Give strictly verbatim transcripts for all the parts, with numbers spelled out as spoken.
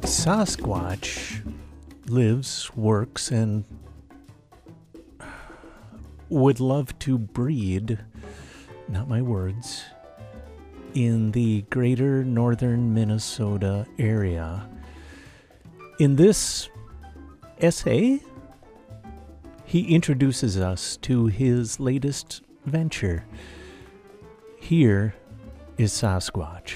Sasquatch lives, works, and would love to breed, not my words, in the greater northern Minnesota area. In this essay, he introduces us to his latest venture. Here is Sasquatch.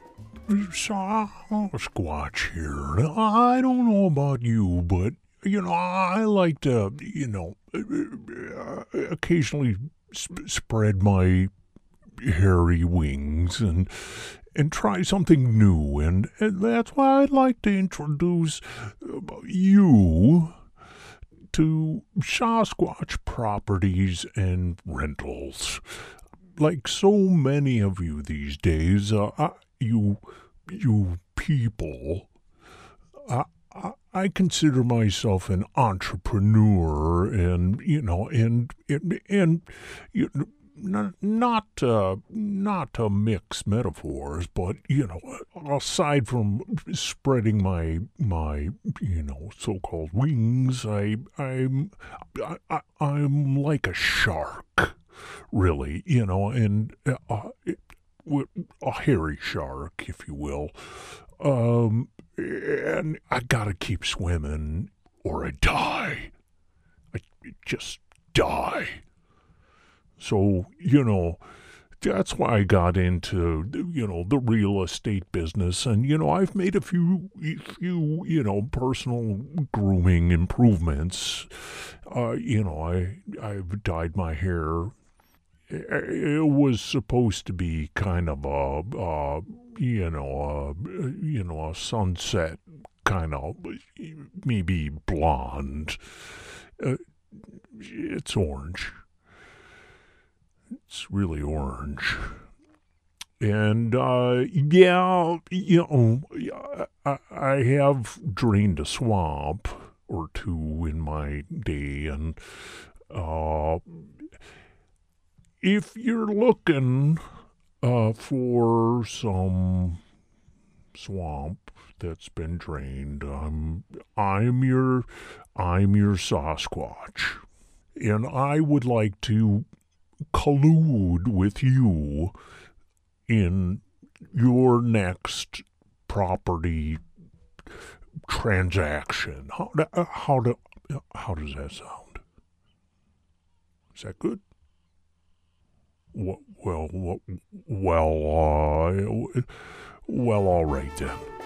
Sasquatch here. I don't know about you, but, you know, I like to, you know, occasionally sp- spread my hairy wings and and try something new. And, and that's why I'd like to introduce you to Sasquatch Properties and Rentals. Like so many of you these days, uh, I, you you people, I, I I consider myself an entrepreneur, and you know, and and, and you know, not not uh, not to mix metaphors, but you know, aside from spreading my my you know so-called wings, I I'm I, I, I'm like a shark. Really, you know, and uh, a hairy shark, if you will. Um, and I gotta keep swimming or I die. I just die. So, you know, that's why I got into, you know, the real estate business. And, you know, I've made a few, few, you know, personal grooming improvements. Uh, you know, I, I've dyed my hair. It was supposed to be kind of a, uh, you know, a, you know, a sunset kind of, maybe blonde. Uh, it's orange. It's really orange. And, uh, yeah, you know, I, I have drained a swamp or two in my day, and, uh, if you're looking uh, for some swamp that's been drained, I'm I'm your I'm your Sasquatch, and I would like to collude with you in your next property transaction. How do, how do how does that sound? Is that good? Well, well, well, uh, well, all right then.